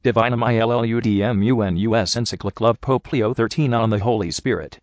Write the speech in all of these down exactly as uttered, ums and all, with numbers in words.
Divinum Illudmunus Encyclic Love Pope Leo the thirteenth on the Holy Spirit.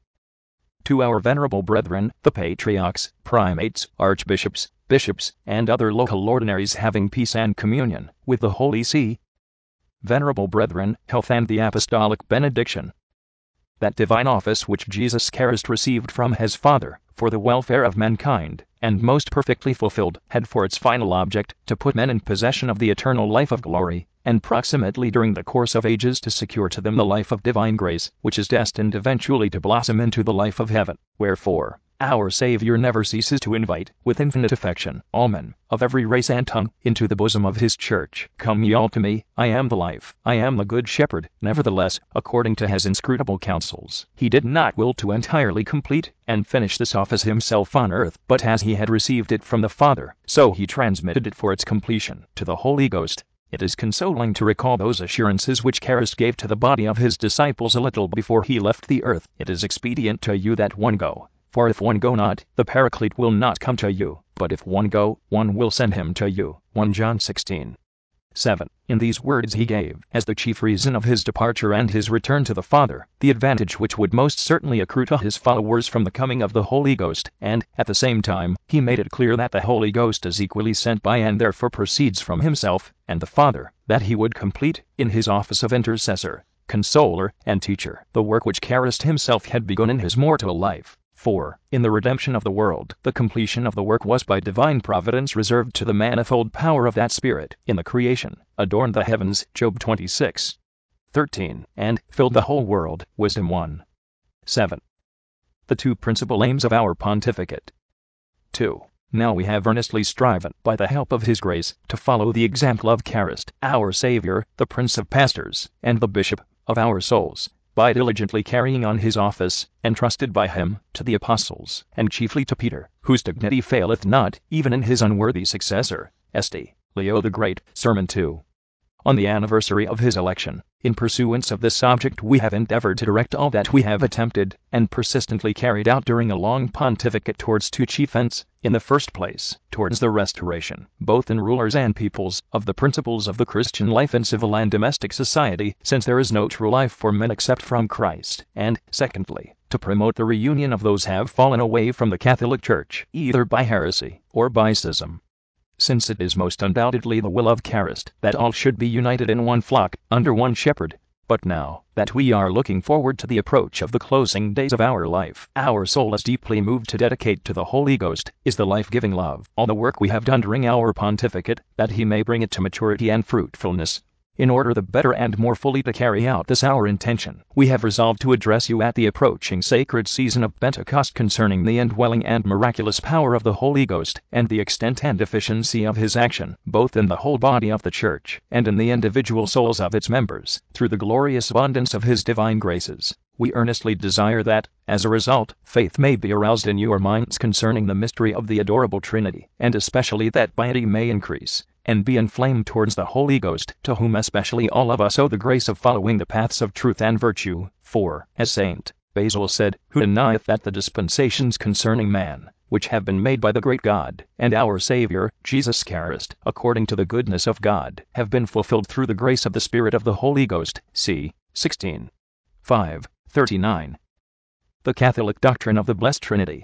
To our venerable brethren, the patriarchs, primates, archbishops, bishops, and other local ordinaries having peace and communion with the Holy See. Venerable brethren, health and the apostolic benediction. That divine office which Jesus Christ received from his Father, for the welfare of mankind, and most perfectly fulfilled, had for its final object to put men in possession of the eternal life of glory, and proximately during the course of ages to secure to them the life of divine grace, which is destined eventually to blossom into the life of heaven. Wherefore, our Savior never ceases to invite, with infinite affection, all men, of every race and tongue, into the bosom of his church. Come ye all to me, I am the life, I am the good shepherd. Nevertheless, according to his inscrutable counsels, he did not will to entirely complete and finish this office himself on earth, but as he had received it from the Father, so he transmitted it for its completion to the Holy Ghost. It is consoling to recall those assurances which Christ gave to the body of his disciples a little before he left the earth. It is expedient to you that one go. For if one go not, the Paraclete will not come to you, but if one go, one will send him to you. First John sixteen seven. In these words he gave, as the chief reason of his departure and his return to the Father, the advantage which would most certainly accrue to his followers from the coming of the Holy Ghost, and, at the same time, he made it clear that the Holy Ghost is equally sent by and therefore proceeds from himself and the Father, that he would complete, in his office of intercessor, consoler, and teacher, the work which Christ himself had begun in his mortal life. For, in the redemption of the world, the completion of the work was by divine providence reserved to the manifold power of that Spirit. In the creation, adorned the heavens, Job twenty-six thirteen, and filled the whole world, Wisdom one seven. The two principal aims of our pontificate. two. Now we have earnestly striven, by the help of his grace, to follow the example of Christ, our Savior, the Prince of Pastors, and the Bishop of our souls, by diligently carrying on his office, entrusted by him, to the apostles, and chiefly to Peter, whose dignity faileth not, even in his unworthy successor, Saint Leo the Great. Sermon two. On the anniversary of his election, in pursuance of this object we have endeavored to direct all that we have attempted, and persistently carried out during a long pontificate towards two chief ends. In the first place, towards the restoration, both in rulers and peoples, of the principles of the Christian life in civil and domestic society, since there is no true life for men except from Christ, and, secondly, to promote the reunion of those who have fallen away from the Catholic Church, either by heresy or by schism. Since it is most undoubtedly the will of Christ that all should be united in one flock, under one shepherd. But now that we are looking forward to the approach of the closing days of our life, our soul is deeply moved to dedicate to the Holy Ghost, is the life-giving love, all the work we have done during our pontificate, that he may bring it to maturity and fruitfulness. In order the better and more fully to carry out this our intention, we have resolved to address you at the approaching sacred season of Pentecost concerning the indwelling and miraculous power of the Holy Ghost, and the extent and efficiency of his action, both in the whole body of the Church, and in the individual souls of its members, through the glorious abundance of his divine graces. We earnestly desire that, as a result, faith may be aroused in your minds concerning the mystery of the adorable Trinity, and especially that piety may increase and be inflamed towards the Holy Ghost, to whom especially all of us owe the grace of following the paths of truth and virtue. For, as Saint Basil said, who denieth that the dispensations concerning man, which have been made by the great God, and our Savior, Jesus Christ, according to the goodness of God, have been fulfilled through the grace of the Spirit of the Holy Ghost. See sixteen five thirty-nine. The Catholic doctrine of the Blessed Trinity.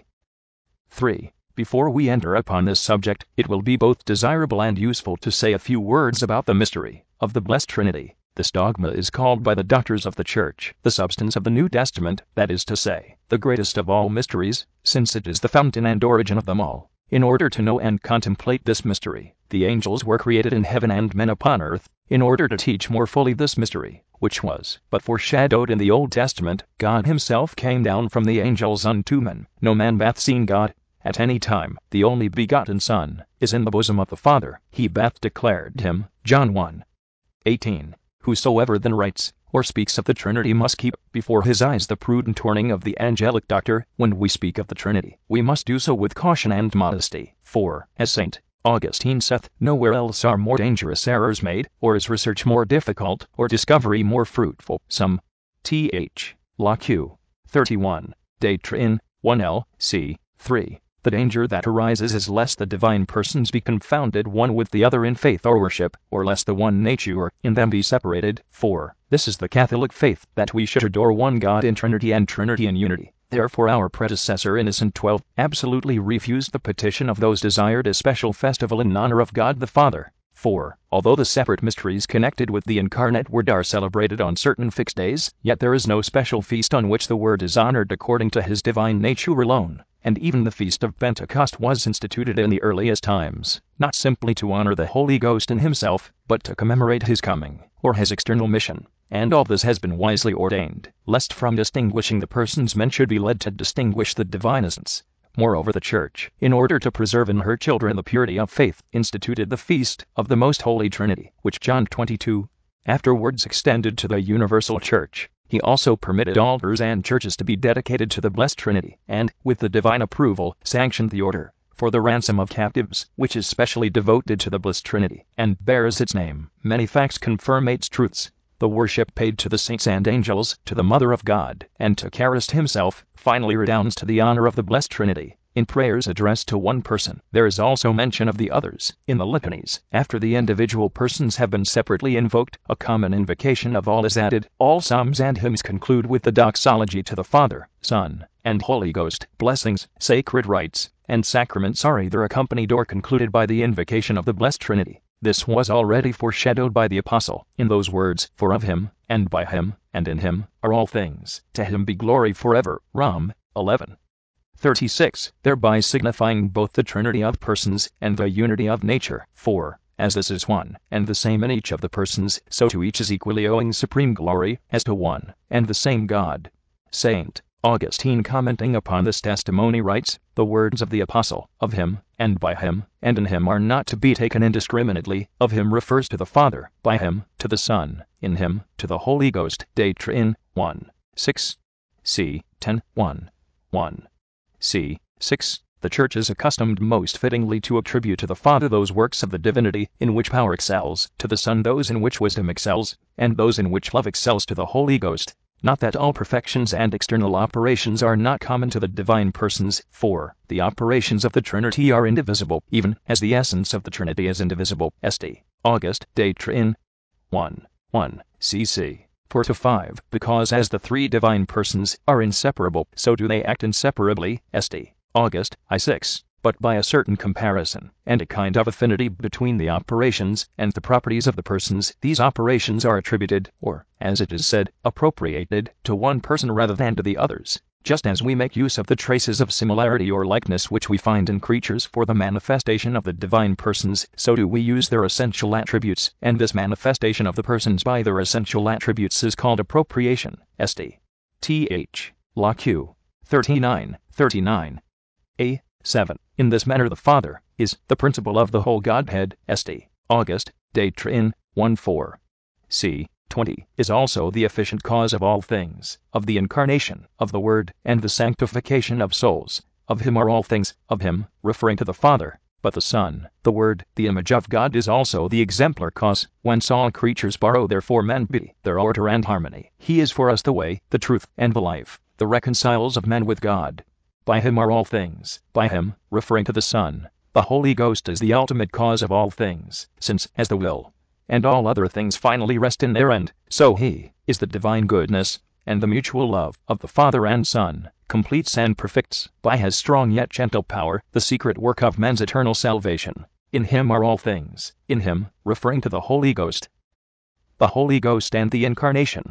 three. Before we enter upon this subject, it will be both desirable and useful to say a few words about the mystery of the Blessed Trinity. This dogma is called by the doctors of the Church the substance of the New Testament, that is to say, the greatest of all mysteries, since it is the fountain and origin of them all. In order to know and contemplate this mystery, the angels were created in heaven and men upon earth. In order to teach more fully this mystery, which was but foreshadowed in the Old Testament, God himself came down from the angels unto men. No man hath seen God at any time. The only begotten Son is in the bosom of the Father. He hath declared him. John one eighteen. Whosoever then writes or speaks of the Trinity must keep before his eyes the prudent warning of the angelic doctor. When we speak of the Trinity, we must do so with caution and modesty. For, as Saint Augustine saith, nowhere else are more dangerous errors made, or is research more difficult, or discovery more fruitful. Some. Th. Locke. thirty-one. De Trin. one L. C. three. The danger that arises is lest the divine persons be confounded one with the other in faith or worship, or lest the one nature in them be separated. four. This is the Catholic faith, that we should adore one God in Trinity and Trinity in unity. Therefore our predecessor Innocent the twelfth absolutely refused the petition of those desired a special festival in honor of God the Father. four. Although the separate mysteries connected with the incarnate Word are celebrated on certain fixed days, yet there is no special feast on which the Word is honored according to his divine nature alone. And even the Feast of Pentecost was instituted in the earliest times, not simply to honor the Holy Ghost in himself, but to commemorate his coming, or his external mission. And all this has been wisely ordained, lest from distinguishing the persons men should be led to distinguish the divine essence. Moreover, the Church, in order to preserve in her children the purity of faith, instituted the Feast of the Most Holy Trinity, which John twenty-two afterwards extended to the universal Church. He also permitted altars and churches to be dedicated to the Blessed Trinity, and, with the divine approval, sanctioned the order for the ransom of captives, which is specially devoted to the Blessed Trinity, and bears its name. Many facts confirm its truths. The worship paid to the saints and angels, to the Mother of God, and to Christ himself, finally redounds to the honor of the Blessed Trinity. In prayers addressed to one person, there is also mention of the others. In the litanies, after the individual persons have been separately invoked, a common invocation of all is added. All psalms and hymns conclude with the doxology to the Father, Son, and Holy Ghost. Blessings, sacred rites, and sacraments are either accompanied or concluded by the invocation of the Blessed Trinity. This was already foreshadowed by the Apostle, in those words, "For of him, and by him, and in him, are all things. To him be glory forever." Rom. eleven thirty-six, thereby signifying both the Trinity of persons, and the unity of nature. four. As this is one, and the same in each of the persons, so to each is equally owing supreme glory, as to one, and the same God. Saint Augustine, commenting upon this testimony, writes, "The words of the Apostle, of him, and by him, and in him, are not to be taken indiscriminately. Of him refers to the Father, by him, to the Son, in him, to the Holy Ghost." De Trin. one. six. C. ten. one. one. C. six. The Church is accustomed most fittingly to attribute to the Father those works of the divinity in which power excels, to the Son those in which wisdom excels, and those in which love excels, to the Holy Ghost. Not that all perfections and external operations are not common to the divine persons, for the operations of the Trinity are indivisible, even as the essence of the Trinity is indivisible. Saint August, De Trin. one. one. C C. four to five. Because as the three divine persons are inseparable, so do they act inseparably. Saint August, I six. But by a certain comparison, and a kind of affinity between the operations and the properties of the persons, these operations are attributed, or, as it is said, appropriated, to one person rather than to the others. Just as we make use of the traces of similarity or likeness which we find in creatures for the manifestation of the divine persons, so do we use their essential attributes, and this manifestation of the persons by their essential attributes is called appropriation. Saint Th. Locke. thirty-nine, thirty-nine. A. seven. In this manner the Father is the principle of the whole Godhead. Saint August, De Trin. one four. C. twenty. Is also the efficient cause of all things, of the incarnation, of the Word, and the sanctification of souls. Of him are all things, of him, referring to the Father, but the Son, the Word, the image of God, is also the exemplar cause, whence all creatures borrow their form and beauty, their order and harmony. He is for us the way, the truth, and the life, the reconciles of men with God. By him are all things, by him, referring to the Son, the Holy Ghost is the ultimate cause of all things, since, as the will, and all other things finally rest in their end, so he is the divine goodness, and the mutual love of the Father and Son, completes and perfects, by his strong yet gentle power, the secret work of man's eternal salvation. In him are all things, in him, referring to the Holy Ghost. The Holy Ghost and the Incarnation.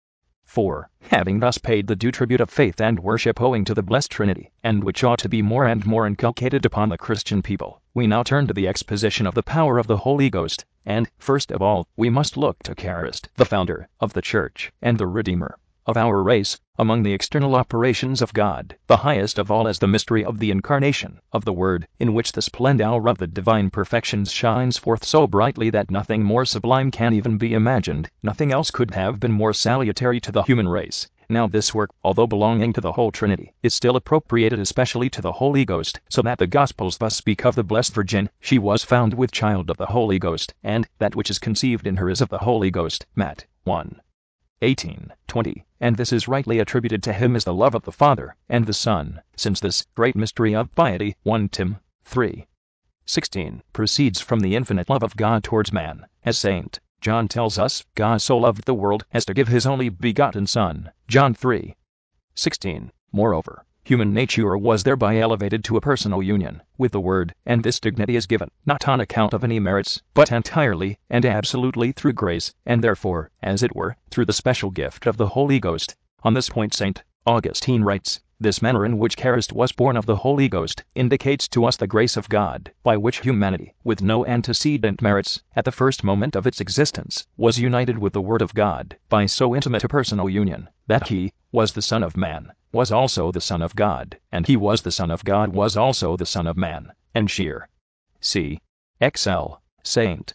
four. Having thus paid the due tribute of faith and worship owing to the Blessed Trinity, and which ought to be more and more inculcated upon the Christian people, we now turn to the exposition of the power of the Holy Ghost, and, first of all, we must look to Christ, the founder of the Church, and the Redeemer of our race. Among the external operations of God, the highest of all is the mystery of the incarnation of the Word, in which the splendor of the divine perfections shines forth so brightly that nothing more sublime can even be imagined. Nothing else could have been more salutary to the human race. Now this work, although belonging to the whole Trinity, is still appropriated especially to the Holy Ghost, so that the Gospels thus speak of the Blessed Virgin, "She was found with child of the Holy Ghost," and "that which is conceived in her is of the Holy Ghost." Matt. one. eighteen, twenty, and this is rightly attributed to him as the love of the Father and the Son, since this great mystery of piety, First Timothy three sixteen, proceeds from the infinite love of God towards man, as Saint John tells us, God so loved the world as to give his only begotten Son, John three sixteen. Moreover, human nature was thereby elevated to a personal union with the Word, and this dignity is given, not on account of any merits, but entirely and absolutely through grace, and therefore, as it were, through the special gift of the Holy Ghost. On this point Saint Augustine writes, this manner in which Christ was born of the Holy Ghost indicates to us the grace of God, by which humanity, with no antecedent merits, at the first moment of its existence, was united with the Word of God, by so intimate a personal union, that he was the Son of Man, was also the Son of God, and he was the Son of God was also the Son of Man. And Shear. C. X L. Saint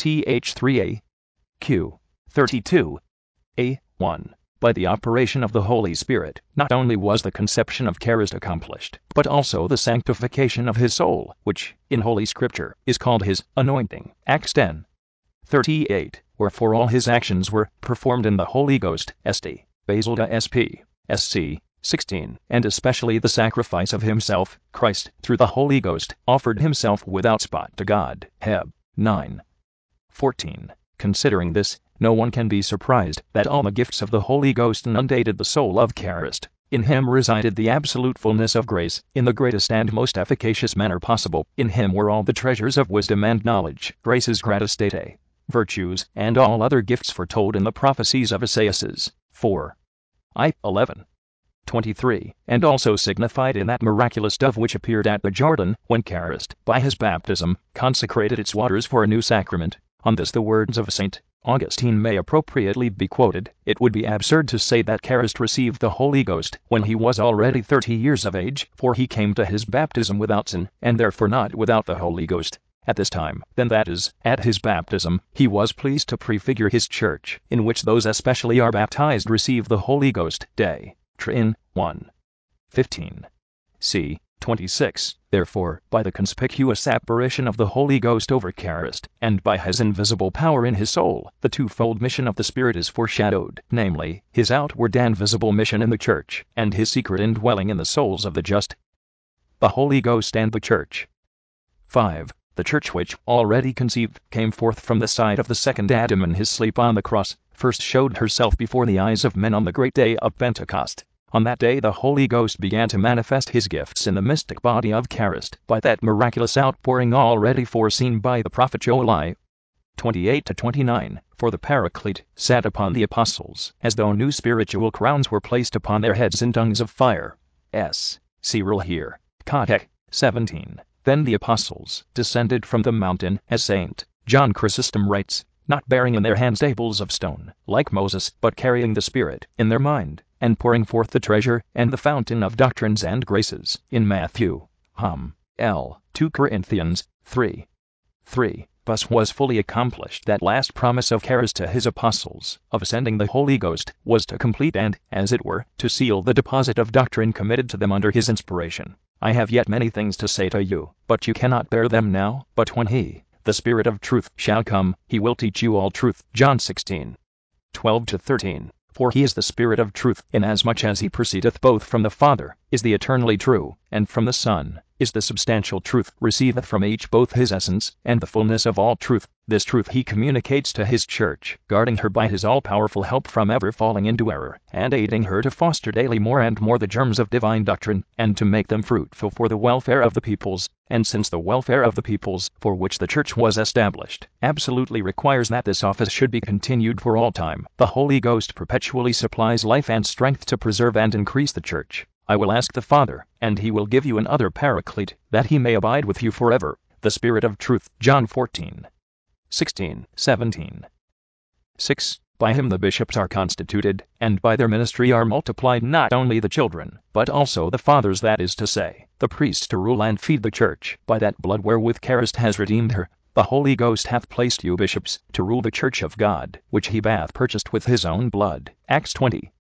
Th three A. Q. thirty-two. A. one. By the operation of the Holy Spirit, not only was the conception of Christ accomplished, but also the sanctification of his soul, which, in Holy Scripture, is called his anointing. Acts ten thirty-eight, wherefore all his actions were performed in the Holy Ghost. St. Basil de S P. Sc. sixteen, and especially the sacrifice of himself, Christ, through the Holy Ghost, offered himself without spot to God. Heb. nine fourteen. Considering this, no one can be surprised that all the gifts of the Holy Ghost inundated the soul of Christ. In him resided the absolute fullness of grace, in the greatest and most efficacious manner possible. In him were all the treasures of wisdom and knowledge, graces gratis statae, virtues, and all other gifts foretold in the prophecies of Esaias. four. I. eleven. twenty-three, and also signified in that miraculous dove which appeared at the Jordan, when Christ, by his baptism, consecrated its waters for a new sacrament. On this the words of Saint Augustine may appropriately be quoted. It would be absurd to say that Christ received the Holy Ghost when he was already thirty years of age, for he came to his baptism without sin, and therefore not without the Holy Ghost. At this time, then that is, at his baptism, he was pleased to prefigure his church, in which those especially are baptized receive the Holy Ghost. De Trin. one fifteen. C. twenty-six. Therefore, by the conspicuous apparition of the Holy Ghost over Christ, and by his invisible power in his soul, the twofold mission of the Spirit is foreshadowed, namely, his outward and visible mission in the Church, and his secret indwelling in the souls of the just. The Holy Ghost and the Church. five. The Church which, already conceived, came forth from the side of the second Adam in his sleep on the cross, first showed herself before the eyes of men on the great day of Pentecost. On that day the Holy Ghost began to manifest his gifts in the mystic body of Christ, by that miraculous outpouring already foreseen by the prophet Joel. twenty-eight to twenty-nine. For the Paraclete sat upon the apostles, as though new spiritual crowns were placed upon their heads in tongues of fire. S. Cyril here. Cotec. seventeen. Then the apostles descended from the mountain, as Saint John Chrysostom writes, not bearing in their hands tables of stone, like Moses, but carrying the Spirit in their mind, and pouring forth the treasure and the fountain of doctrines and graces. In Matthew. Hum. L. two Corinthians. three. three. Thus was fully accomplished that last promise of Christ to his apostles, of sending the Holy Ghost, was to complete and, as it were, to seal the deposit of doctrine committed to them under his inspiration. I have yet many things to say to you, but you cannot bear them now. But when he, the Spirit of truth, shall come, he will teach you all truth. John sixteen. twelve to thirteen. For he is the Spirit of truth, inasmuch as he proceedeth both from the Father, is the eternally true, and from the Son, is the substantial truth, receiveth from each both his essence, and the fullness of all truth. This truth he communicates to his church, guarding her by his all-powerful help from ever falling into error, and aiding her to foster daily more and more the germs of divine doctrine, and to make them fruitful for the welfare of the peoples. And since the welfare of the peoples, for which the church was established, absolutely requires that this office should be continued for all time, the Holy Ghost perpetually supplies life and strength to preserve and increase the church. I will ask the Father, and he will give you another Paraclete, that he may abide with you forever, the Spirit of truth. John fourteen. sixteen, seventeen. six. By him the bishops are constituted, and by their ministry are multiplied not only the children, but also the fathers, that is to say, the priests, to rule and feed the church, by that blood wherewith Christ has redeemed her. The Holy Ghost hath placed you bishops, to rule the church of God, which he hath purchased with his own blood. Acts twenty.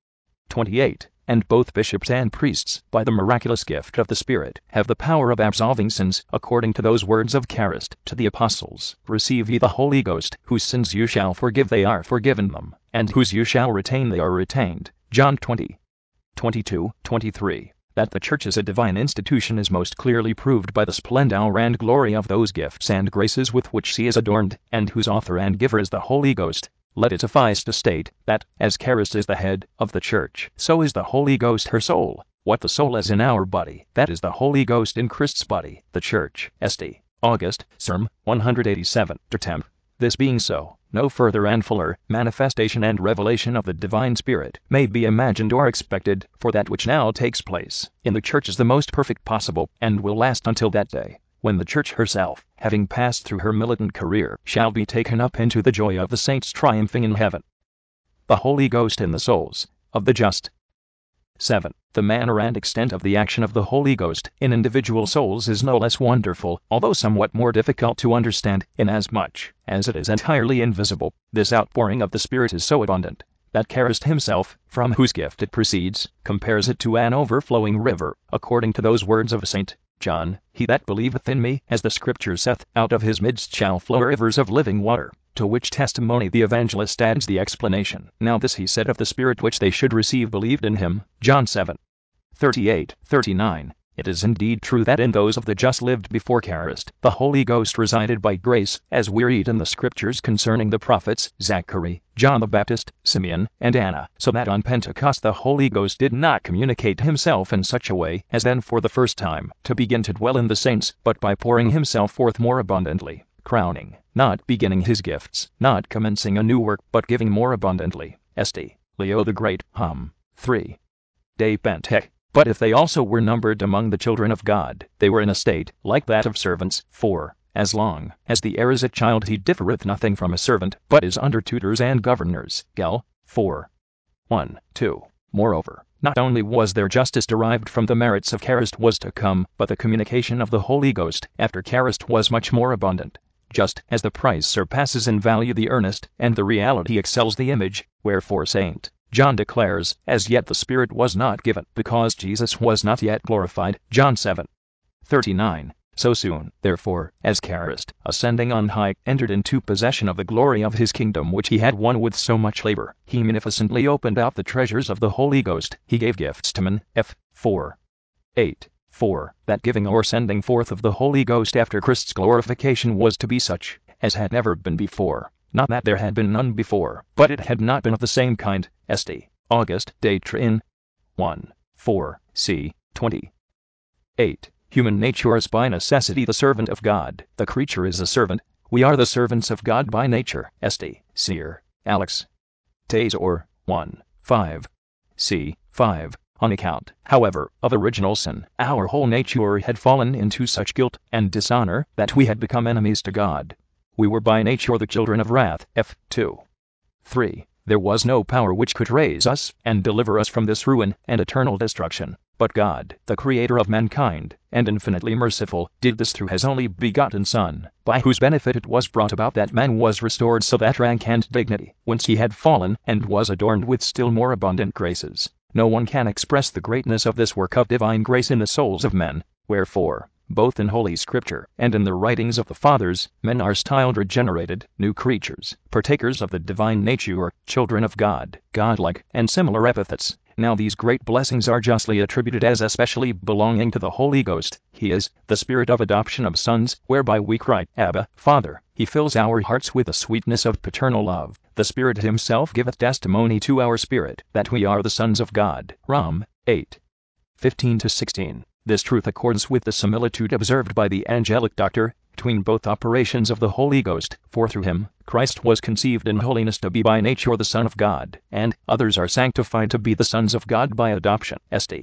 twenty-eight. And both bishops and priests, by the miraculous gift of the Spirit, have the power of absolving sins, according to those words of Charis to the apostles, receive ye the Holy Ghost, whose sins you shall forgive they are forgiven them, and whose you shall retain they are retained. John twenty, twenty-two, twenty-three. That the Church is a divine institution is most clearly proved by the splendor and glory of those gifts and graces with which she is adorned, and whose author and giver is the Holy Ghost. Let it suffice to state that, as Christ is the head of the Church, so is the Holy Ghost her soul. What the soul is in our body, that is the Holy Ghost in Christ's body, the Church. Saint August, Serm. one eighty-seven, ter temp. This being so, no further and fuller manifestation and revelation of the divine Spirit may be imagined or expected, for that which now takes place in the Church is the most perfect possible, and will last until that day, when the Church herself, having passed through her militant career, shall be taken up into the joy of the saints triumphing in heaven. The Holy Ghost in the souls of the just. seven. The manner and extent of the action of the Holy Ghost in individual souls is no less wonderful, although somewhat more difficult to understand, inasmuch as it is entirely invisible. This outpouring of the Spirit is so abundant that Christ himself, from whose gift it proceeds, compares it to an overflowing river, according to those words of Saint John, he that believeth in me, as the Scripture saith, out of his midst shall flow rivers of living water. To which testimony the evangelist adds the explanation. Now this he said of the Spirit which they should receive believed in him. John seven, thirty-eight, thirty-nine. It is indeed true that in those of the just lived before Christ, the Holy Ghost resided by grace, as we read in the Scriptures concerning the prophets, Zachary, John the Baptist, Simeon, and Anna, so that on Pentecost the Holy Ghost did not communicate himself in such a way as then for the first time to begin to dwell in the saints, but by pouring himself forth more abundantly, crowning, not beginning his gifts, not commencing a new work, but giving more abundantly. Saint Leo the Great, Hum. three. De Pente. But if they also were numbered among the children of God, they were in a state like that of servants. For, as long as the heir is a child, he differeth nothing from a servant, but is under tutors and governors. Gal. four. one, two. Moreover, not only was their justice derived from the merits of Christ was to come, but the communication of the Holy Ghost after Christ was much more abundant. Just as the price surpasses in value the earnest, and the reality excels the image, wherefore Saint John declares, as yet the Spirit was not given, because Jesus was not yet glorified. John seven, thirty-nine. So soon, therefore, as Christ, ascending on high, entered into possession of the glory of his kingdom which he had won with so much labor, he munificently opened out the treasures of the Holy Ghost. He gave gifts to men. F. four, eight. four. That giving or sending forth of the Holy Ghost after Christ's glorification was to be such as had never been before. Not that there had been none before, but it had not been of the same kind. Saint August de Trin. one, four, c. twenty. eight. Human nature is by necessity the servant of God. The creature is a servant. We are the servants of God by nature. Saint Cyr. Alex. Tasor. one, five, c. five. On account, however, of original sin, our whole nature had fallen into such guilt and dishonor that we had become enemies to God. We were by nature the children of wrath. F. two. three. There was no power which could raise us and deliver us from this ruin and eternal destruction. But God, the Creator of mankind, and infinitely merciful, did this through his only begotten Son, by whose benefit it was brought about that man was restored so that rank and dignity, whence he had fallen, and was adorned with still more abundant graces. No one can express the greatness of this work of divine grace in the souls of men. Wherefore, both in Holy Scripture and in the writings of the Fathers, men are styled regenerated, new creatures, partakers of the divine nature, children of God, godlike, and similar epithets. Now these great blessings are justly attributed as especially belonging to the Holy Ghost. He is the Spirit of adoption of sons, whereby we cry, Abba, Father. He fills our hearts with the sweetness of paternal love. The Spirit himself giveth testimony to our spirit that we are the sons of God. Rom. eight, fifteen to sixteen. This truth accords with the similitude observed by the angelic doctor between both operations of the Holy Ghost, for through him Christ was conceived in holiness to be by nature the Son of God, and others are sanctified to be the sons of God by adoption. Saint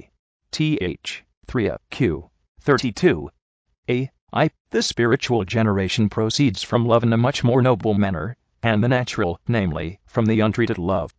Th. three Q. thirty-two. A. I. This spiritual generation proceeds from love in a much more noble manner, and the natural, namely, from the untreated love.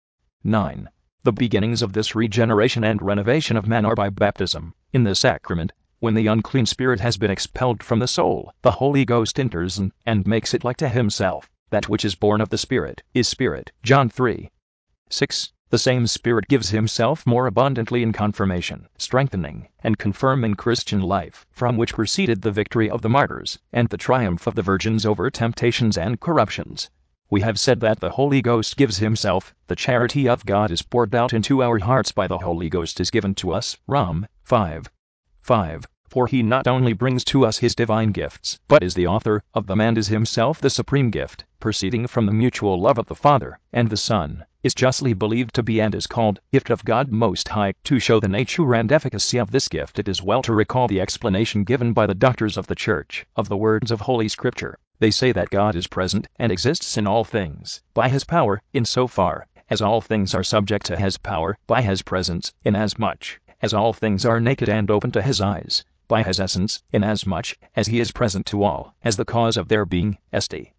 nine. The beginnings of this regeneration and renovation of man are by baptism. In the sacrament, when the unclean spirit has been expelled from the soul, the Holy Ghost enters and, and makes it like to himself. That which is born of the Spirit is spirit. John three, six. the same Spirit gives himself more abundantly in confirmation, strengthening, and confirming Christian life, from which proceeded the victory of the martyrs, and the triumph of the virgins over temptations and corruptions. We have said that the Holy Ghost gives himself, the charity of God is poured out into our hearts by the Holy Ghost is given to us, Rom. five. five. For he not only brings to us his divine gifts, but is the author of them and is himself the supreme gift, proceeding from the mutual love of the Father and the Son, is justly believed to be and is called gift of God Most High. To show the nature and efficacy of this gift, it is well to recall the explanation given by the doctors of the Church of the words of Holy Scripture. They say that God is present and exists in all things by his power, in so far as all things are subject to his power, by his presence, inasmuch as all things are naked and open to his eyes, by his essence, inasmuch as he is present to all, as the cause of their being. St.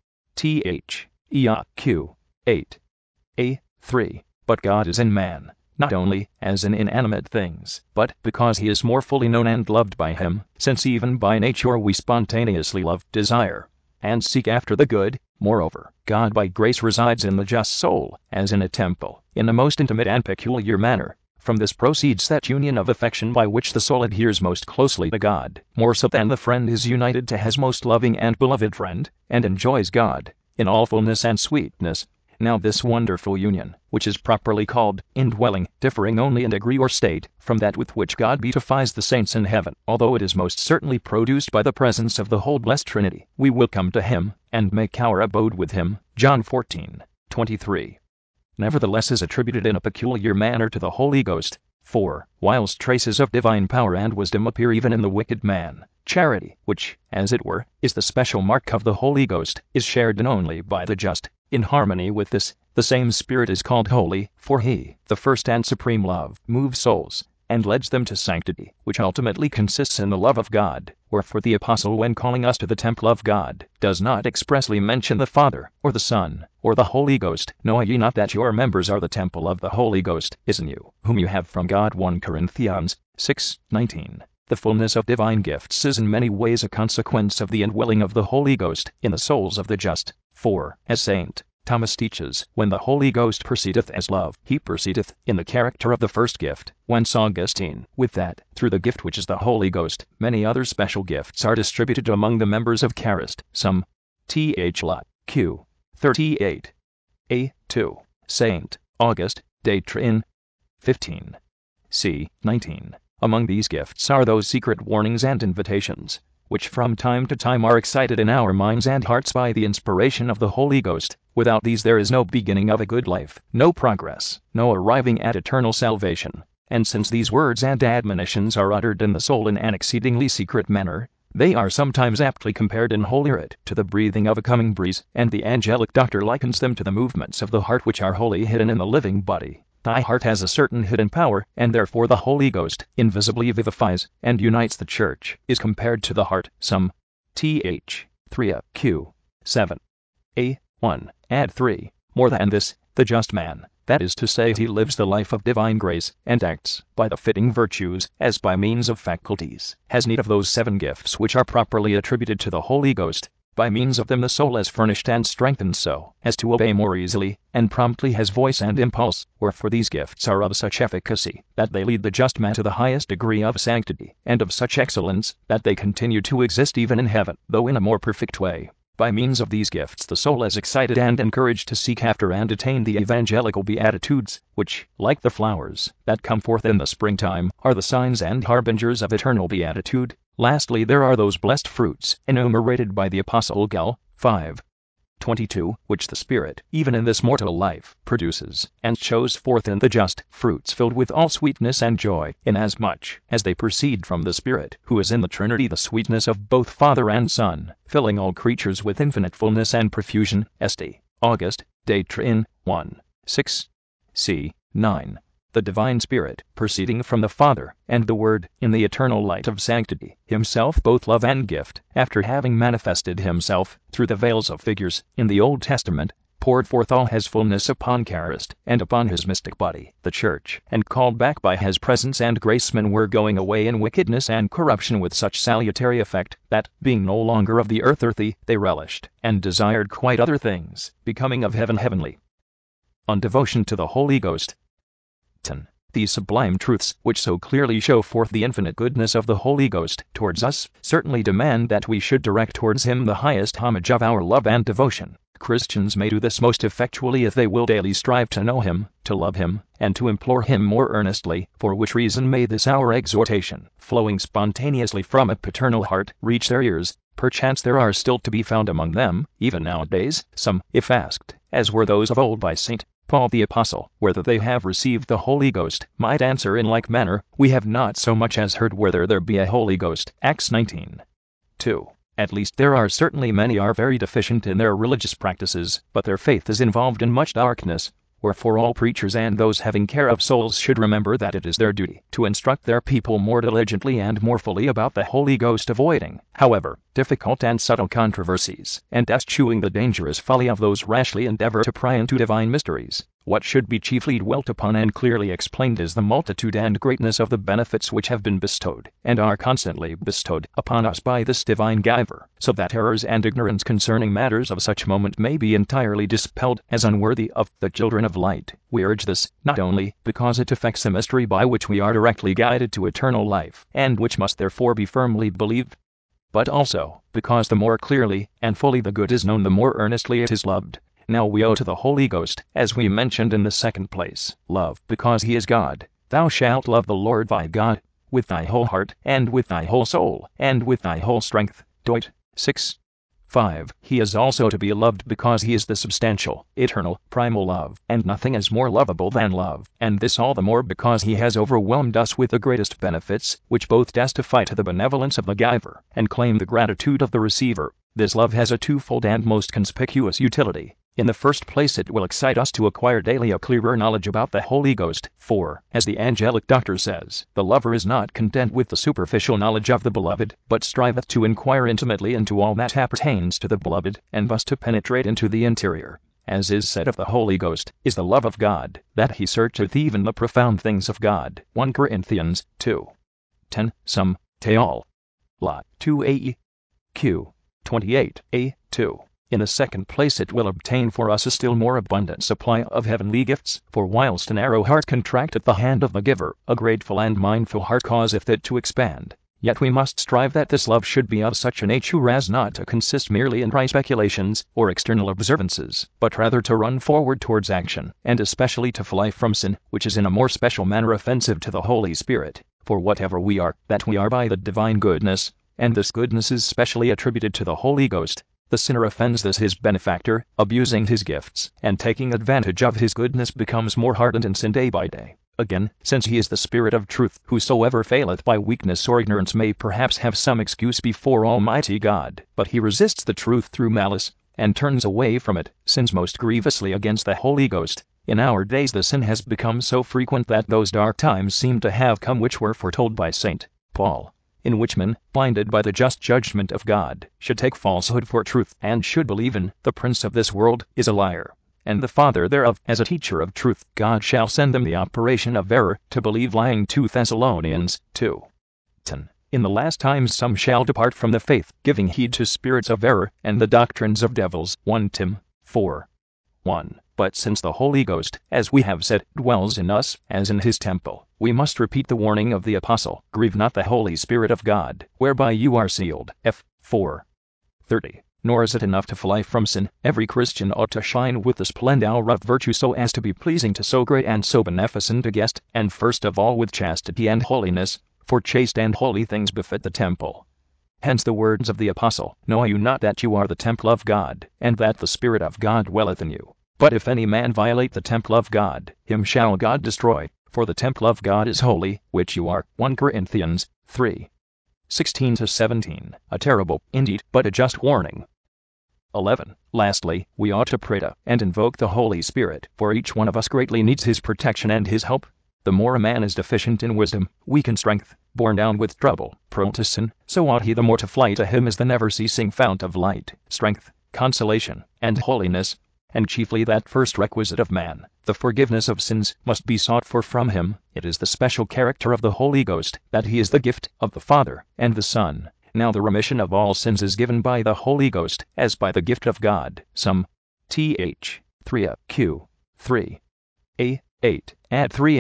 Th. E. Q. eight. A. three. But God is in man, not only as in inanimate things, but because he is more fully known and loved by him, since even by nature we spontaneously love, desire, and seek after the good. Moreover, God by grace resides in the just soul, as in a temple, in a most intimate and peculiar manner. From this proceeds that union of affection by which the soul adheres most closely to God, more so than the friend is united to his most loving and beloved friend, and enjoys God in all fullness and sweetness. Now this wonderful union, which is properly called indwelling, differing only in degree or state from that with which God beatifies the saints in heaven, although it is most certainly produced by the presence of the whole blessed Trinity, we will come to him, and make our abode with him. John fourteen, twenty-three. Nevertheless is attributed in a peculiar manner to the Holy Ghost. For, whilst traces of divine power and wisdom appear even in the wicked man, charity, which, as it were, is the special mark of the Holy Ghost, is shared in only by the just. In harmony with this, the same Spirit is called holy, for he, the first and supreme love, moves souls, and leads them to sanctity, which ultimately consists in the love of God. Wherefore the Apostle, when calling us to the temple of God, does not expressly mention the Father, or the Son, or the Holy Ghost. Know ye not that your members are the temple of the Holy Ghost, is in you, whom you have from God? First Corinthians six, nineteen. The fullness of divine gifts is in many ways a consequence of the indwelling of the Holy Ghost in the souls of the just. For, as Saint Thomas teaches, when the Holy Ghost proceedeth as love, he proceedeth in the character of the first gift. Whence Augustine, with that, through the gift which is the Holy Ghost, many other special gifts are distributed among the members of Charist. Some. Th. Lot. Q. thirty-eight. A. two. Saint August, De Trin. fifteen. C. nineteen. Among these gifts are those secret warnings and invitations, which from time to time are excited in our minds and hearts by the inspiration of the Holy Ghost. Without these there is no beginning of a good life, no progress, no arriving at eternal salvation. And since these words and admonitions are uttered in the soul in an exceedingly secret manner, they are sometimes aptly compared in Holy Writ to the breathing of a coming breeze, and the angelic doctor likens them to the movements of the heart which are wholly hidden in the living body. Thy heart has a certain hidden power, and therefore the Holy Ghost invisibly vivifies and unites the Church, is compared to the heart. Some. Th. three. Q. seven. A. one. Add three. More than this, the just man, that is to say, he lives the life of divine grace, and acts, by the fitting virtues, as by means of faculties, has need of those seven gifts which are properly attributed to the Holy Ghost. By means of them the soul is furnished and strengthened so as to obey more easily and promptly his voice and impulse. Wherefore these gifts are of such efficacy that they lead the just man to the highest degree of sanctity, and of such excellence that they continue to exist even in heaven, though in a more perfect way. By means of these gifts the soul is excited and encouraged to seek after and attain the evangelical beatitudes, which, like the flowers that come forth in the springtime, are the signs and harbingers of eternal beatitude. Lastly, there are those blessed fruits enumerated by the Apostle Gal. five. twenty-two, which the Spirit, even in this mortal life, produces, and shows forth in the just, fruits filled with all sweetness and joy, inasmuch as they proceed from the Spirit, who is in the Trinity the sweetness of both Father and Son, filling all creatures with infinite fullness and profusion. St. August, De Trin. one. six. C. nine. The divine Spirit, proceeding from the Father and the Word, in the eternal light of sanctity, himself both love and gift, after having manifested himself, through the veils of figures, in the Old Testament, poured forth all his fullness upon Charist, and upon his mystic body, the Church, and called back by his presence and grace men were going away in wickedness and corruption with such salutary effect, that, being no longer of the earth earthy, they relished, and desired quite other things, becoming of heaven heavenly. On devotion to the Holy Ghost. ten. These sublime truths, which so clearly show forth the infinite goodness of the Holy Ghost towards us, certainly demand that we should direct towards him the highest homage of our love and devotion. Christians may do this most effectually if they will daily strive to know him, to love him, and to implore him more earnestly, for which reason may this our exhortation, flowing spontaneously from a paternal heart, reach their ears. Perchance there are still to be found among them, even nowadays, some, if asked, as were those of old by Saint Paul the Apostle, whether they have received the Holy Ghost, might answer in like manner, we have not so much as heard whether there be a Holy Ghost. Acts nineteen. two. At least there are certainly many are very deficient in their religious practices, but their faith is involved in much darkness. Wherefore all preachers and those having care of souls should remember that it is their duty to instruct their people more diligently and more fully about the Holy Ghost, avoiding, however, difficult and subtle controversies, and eschewing the dangerous folly of those rashly endeavor to pry into divine mysteries. What should be chiefly dwelt upon and clearly explained is the multitude and greatness of the benefits which have been bestowed, and are constantly bestowed, upon us by this divine Giver, so that errors and ignorance concerning matters of such moment may be entirely dispelled as unworthy of the children of light. We urge this, not only because it affects the mystery by which we are directly guided to eternal life, and which must therefore be firmly believed, but also because the more clearly and fully the good is known, the more earnestly it is loved. Now we owe to the Holy Ghost, as we mentioned in the second place, love, because he is God. Thou shalt love the Lord thy God with thy whole heart, and with thy whole soul, and with thy whole strength. Deuteronomy six. five. He is also to be loved because he is the substantial, eternal, primal love, and nothing is more lovable than love, and this all the more because he has overwhelmed us with the greatest benefits, which both testify to the benevolence of the Giver, and claim the gratitude of the receiver. This love has a twofold and most conspicuous utility. In the first place, it will excite us to acquire daily a clearer knowledge about the Holy Ghost, for, as the angelic doctor says, the lover is not content with the superficial knowledge of the beloved, but striveth to inquire intimately into all that appertains to the beloved, and thus to penetrate into the interior. As is said of the Holy Ghost, is the love of God, that he searcheth even the profound things of God. First Corinthians two. ten. Some, Teol. Lot two A. Q. twenty-eight A. two. In the second place, it will obtain for us a still more abundant supply of heavenly gifts, for whilst a narrow heart contracteth the hand of the giver, a grateful and mindful heart causeth it to expand. Yet we must strive that this love should be of such a nature as not to consist merely in dry speculations or external observances, but rather to run forward towards action, and especially to fly from sin, which is in a more special manner offensive to the Holy Spirit. For whatever we are, that we are by the divine goodness, and this goodness is specially attributed to the Holy Ghost. The sinner offends this his benefactor, abusing his gifts, and taking advantage of his goodness becomes more hardened in sin day by day. Again, since he is the Spirit of truth, whosoever faileth by weakness or ignorance may perhaps have some excuse before Almighty God, but he resists the truth through malice, and turns away from it, sins most grievously against the Holy Ghost. In our days the sin has become so frequent that those dark times seem to have come which were foretold by Saint Paul, in which men, blinded by the just judgment of God, should take falsehood for truth, and should believe in the prince of this world is a liar, and the father thereof as a teacher of truth. God shall send them the operation of error, to believe lying. Second Thessalonians two. ten. In the last times some shall depart from the faith, giving heed to spirits of error, and the doctrines of devils. First Timothy four. one. But since the Holy Ghost, as we have said, dwells in us, as in his temple, we must repeat the warning of the Apostle, grieve not the Holy Spirit of God, whereby you are sealed. F. four. thirty. Nor is it enough to fly from sin. Every Christian ought to shine with the splendor of virtue so as to be pleasing to so great and so beneficent a guest, and first of all with chastity and holiness, for chaste and holy things befit the temple. Hence the words of the Apostle, know you not that you are the temple of God, and that the Spirit of God dwelleth in you? But if any man violate the temple of God, him shall God destroy, for the temple of God is holy, which you are. First Corinthians three. sixteen to seventeen. A terrible, indeed, but a just warning. eleven. Lastly, we ought to pray to and invoke the Holy Spirit, for each one of us greatly needs his protection and his help. The more a man is deficient in wisdom, weak in strength, borne down with trouble, prone to sin, so ought he the more to fly to him as the never-ceasing fount of light, strength, consolation, and holiness. And chiefly that first requisite of man, the forgiveness of sins, must be sought for from him. It is the special character of the Holy Ghost, that he is the gift of the Father and the Son. Now the remission of all sins is given by the Holy Ghost, as by the gift of God. Some. Th. three a. Q. three. A. eight. Add three m.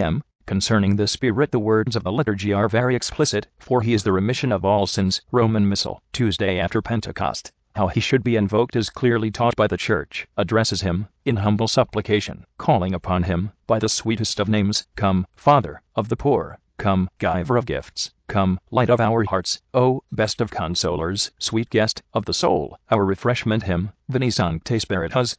Concerning the Spirit, the words of the liturgy are very explicit, for he is the remission of all sins. Roman Missal, Tuesday after Pentecost. How he should be invoked is clearly taught by the Church. Addresses him, in humble supplication, calling upon him, by the sweetest of names, Come, Father of the poor, come, Giver of gifts, come, Light of our hearts, O best of consolers, sweet guest of the soul, our refreshment hymn, Veni Sancte Spiritus,